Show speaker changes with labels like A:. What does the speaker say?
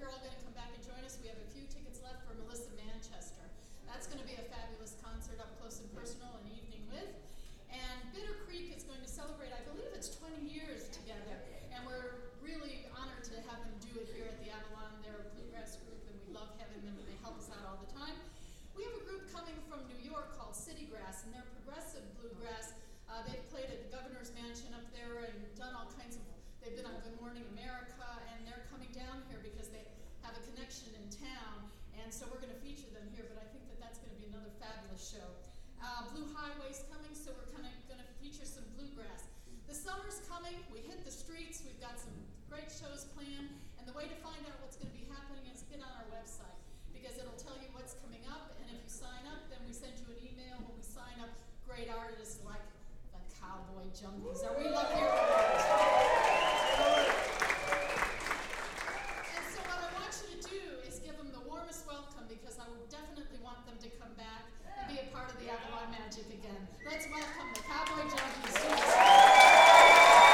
A: you're all going to come back and join us. We have a few tickets left for Melissa Manchester. That's going to be a fabulous concert up close and personal, an evening with. And Bitter Creek is going to celebrate, I believe it's 20 years together. And we're really honored to have them do it here at the Avalon. They're a bluegrass group, and we love having them, and they help us out all the time. We have a group coming from New York called City Grass, and they're progressive bluegrass. They've played at the Governor's Mansion up there and done all kinds of, they've been on Good Morning America, and they're coming down here because they have a connection in town, and so we're going to feature them here, but I think that that's going to be another fabulous show. Blue Highway's coming, so we're kind of going to feature some bluegrass. The summer's coming, we hit the streets, we've got some great shows planned, and the way to find out what's going to be happening is get on our website, because it'll tell you what's coming up, and if you sign up, then we send you an email when we sign up great artists like the Cowboy Junkies. We love hearing